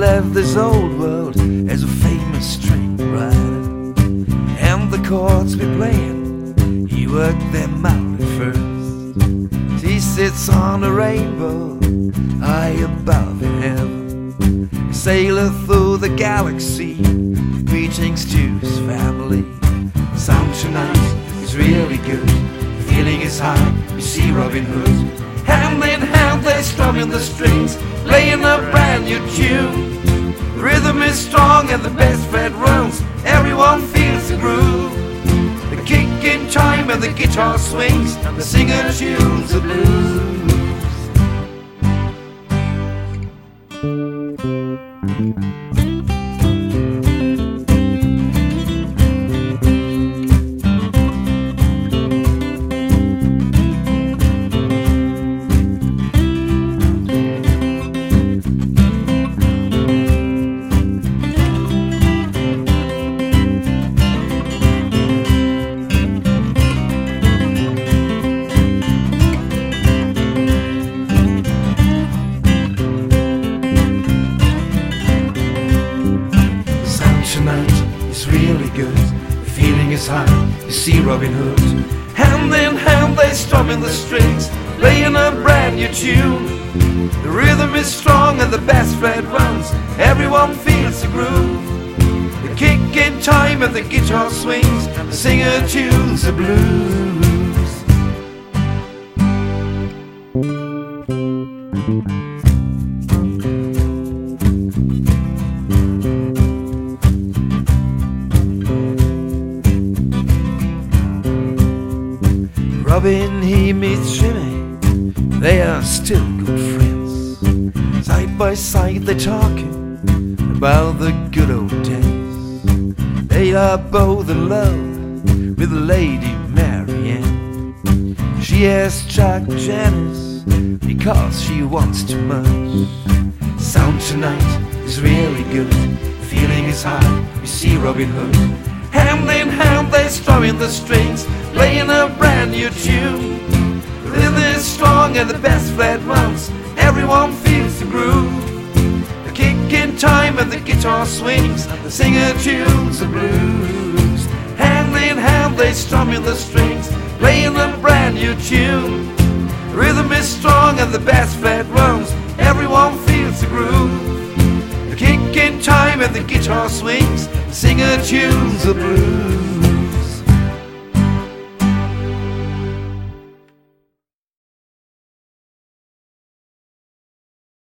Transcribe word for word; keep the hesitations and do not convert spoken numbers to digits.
left this old world as a famous string rider, and the chords we playing, he worked them out at first. He sits on a rainbow high above in heaven, sailing through the galaxy, greetings to his family. Sound tonight is really good, feeling is high, you see Robin Hood. Hand in hand they strumming the strings, playing a brand new tune. The rhythm is strong and the bass fret runs, everyone feels the groove. The kick in chime and the guitar swings, the singer tunes the blues. Tonight is really good, the feeling is high, you see Robin Hood. Hand in hand they strumming the strings, playing a brand new tune. The rhythm is strong and the bass fret runs, everyone feels the groove. The kick in time and the guitar swings, the singer tunes the blues. Robin, he meets Jimmy, they are still good friends. Side by side they're talking about the good old days. They are both in love with Lady Marianne. She has Chuck Janice because she wants too much. Sound tonight is really good, feeling is high, you see Robin Hood. Hand in hand they strumming the strings, playing a brand new tune. The rhythm is strong and the bass flat runs, everyone feels the groove. The kick in time and the guitar swings, the singer tunes the blues. Hand in hand they strumming the strings, playing a brand new tune. The rhythm is strong and the bass flat runs, everyone feels the groove. The kick in time and the guitar swings, the singer tunes the blues.